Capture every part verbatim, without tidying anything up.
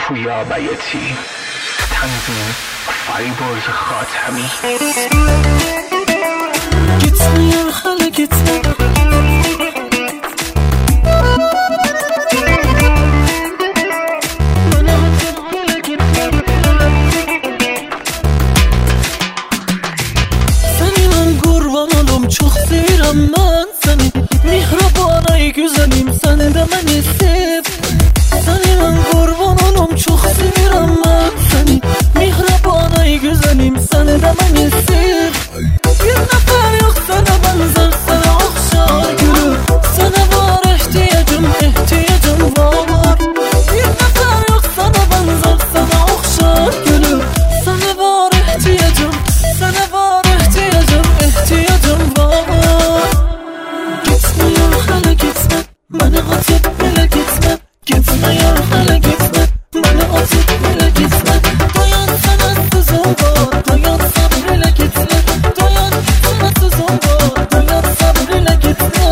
پویا بیاتی، تنظیم فریبرز خاتمی. Gitme ya hala gitme. Seni ben kurban olum, çok sevirəm mən seni. Mihraban ay güzelim, sen de beni sev. Seni ben kurban olum, çok sevirəm mən seni. Mihraban ay güzelim, sen de beni sev. Bir nefer yok sana benzer, sana okşar gülüm. Sana var ihtiyacım, ihtiyacım var. Bir nefer yok sana benzer, sana okşar gülüm. Sana var ihtiyacım, sana var ihtiyacım, ihtiyacım var. Gitme ya hala gitme, beni atıp bile gitme. Gitme ya hala gitme, beni atıp bile gitme. Dayan sana sızım var, dayan sabrıyla gitme. Dayan sana sızım var, dayan sabrıyla gitme.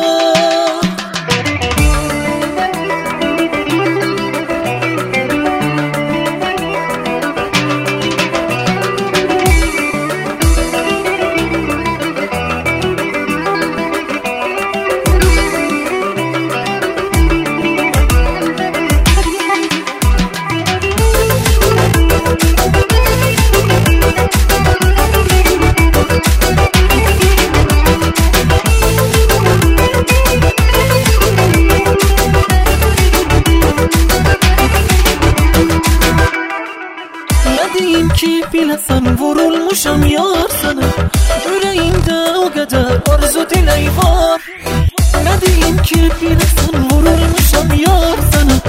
Ne diyeyim ki bilesen, vurulmuşam yar sana. Yüreğimde o kadar arzu dilek var. Ne diyeyim ki bilesen, vurulmuşam yar sana.